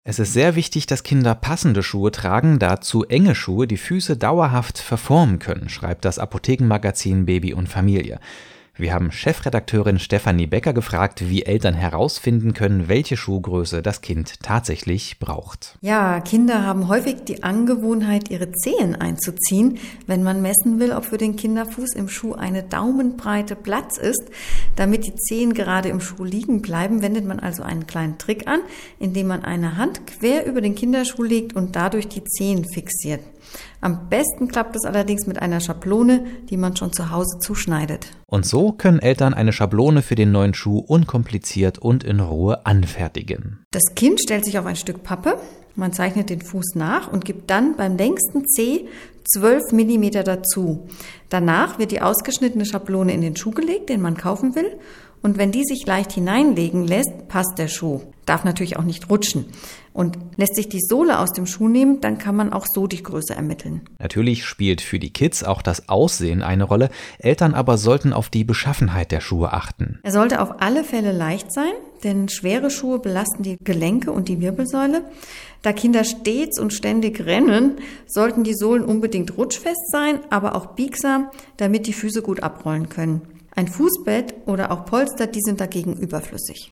Es ist sehr wichtig, dass Kinder passende Schuhe tragen, da zu enge Schuhe die Füße dauerhaft verformen können, schreibt das Apothekenmagazin Baby und Familie. Wir haben Chefredakteurin Stefanie Becker gefragt, wie Eltern herausfinden können, welche Schuhgröße das Kind tatsächlich braucht. Ja, Kinder haben häufig die Angewohnheit, ihre Zehen einzuziehen, wenn man messen will, ob für den Kinderfuß im Schuh eine Daumenbreite Platz ist. Damit die Zehen gerade im Schuh liegen bleiben, wendet man also einen kleinen Trick an, indem man eine Hand quer über den Kinderschuh legt und dadurch die Zehen fixiert. Am besten klappt es allerdings mit einer Schablone, die man schon zu Hause zuschneidet. Und so können Eltern eine Schablone für den neuen Schuh unkompliziert und in Ruhe anfertigen. Das Kind stellt sich auf ein Stück Pappe, man zeichnet den Fuß nach und gibt dann beim längsten Zeh 12 mm dazu. Danach wird die ausgeschnittene Schablone in den Schuh gelegt, den man kaufen will. Und wenn die sich leicht hineinlegen lässt, passt der Schuh. Darf natürlich auch nicht rutschen. Und lässt sich die Sohle aus dem Schuh nehmen, dann kann man auch so die Größe ermitteln. Natürlich spielt für die Kids auch das Aussehen eine Rolle. Eltern aber sollten auf die Beschaffenheit der Schuhe achten. Er sollte auf alle Fälle leicht sein, denn schwere Schuhe belasten die Gelenke und die Wirbelsäule. Da Kinder stets und ständig rennen, sollten die Sohlen unbedingt rutschfest sein, aber auch biegsam, damit die Füße gut abrollen können. Ein Fußbett oder auch Polster, die sind dagegen überflüssig.